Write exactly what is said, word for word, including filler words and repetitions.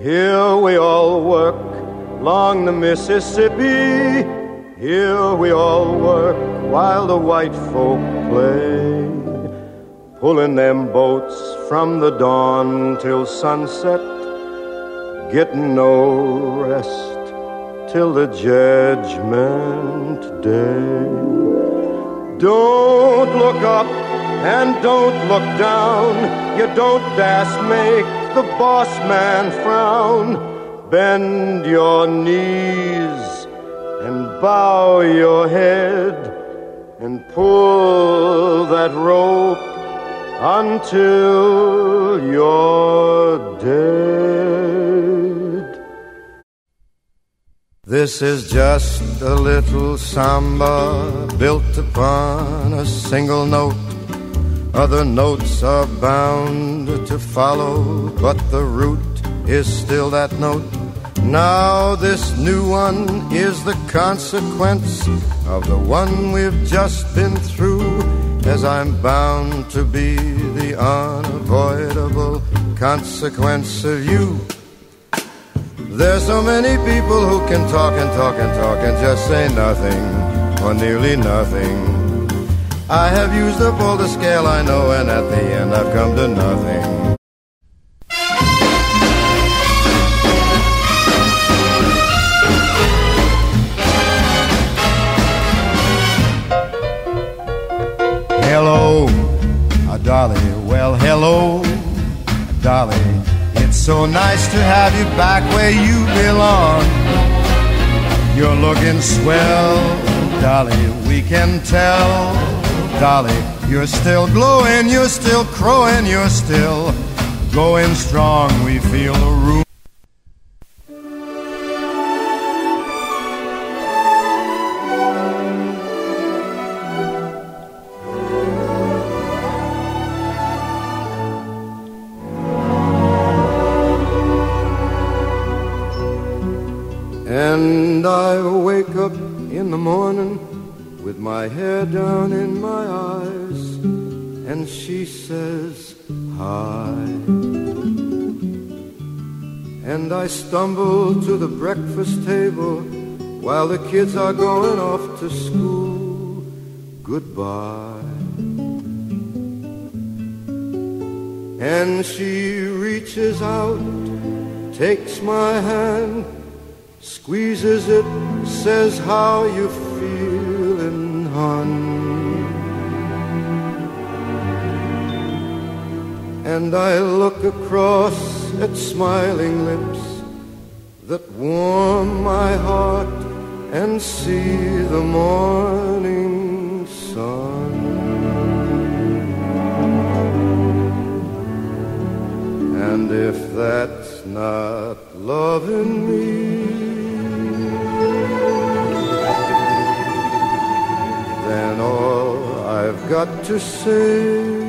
Here we all work along the Mississippi. Here we all work while the white folk play, pulling them boats from the dawn till sunset, getting no rest till the judgment day. Don't look up and don't look down. You don't dast make the boss man frown. Bend your knees and bow your head and pull that rope until you're dead. This is just a little samba built upon a single note. Other notes are bound to follow, but the root is still that note. Now this new one is the consequence of the one we've just been through, as I'm bound to be the unavoidable consequence of you. There's so many people who can talk and talk and talk and just say nothing, or nearly nothing. I have used up all the scale I know, and at the end I've come to nothing. Hello, uh, Dolly, well, hello, Dolly. It's so nice to have you back where you belong. You're looking swell, Dolly, we can tell. Dolly, you're still glowing, you're still crowing, you're still going strong. We feel the room. And I wake up in the morning with my hair down in my eyes, and she says hi. And I stumble to the breakfast table while the kids are going off to school. Goodbye. And she reaches out, takes my hand, squeezes it, says, how you feeling, hon? And I look across at smiling lips that warm my heart and see the morning sun. And if that's not loving me, then all I've got to say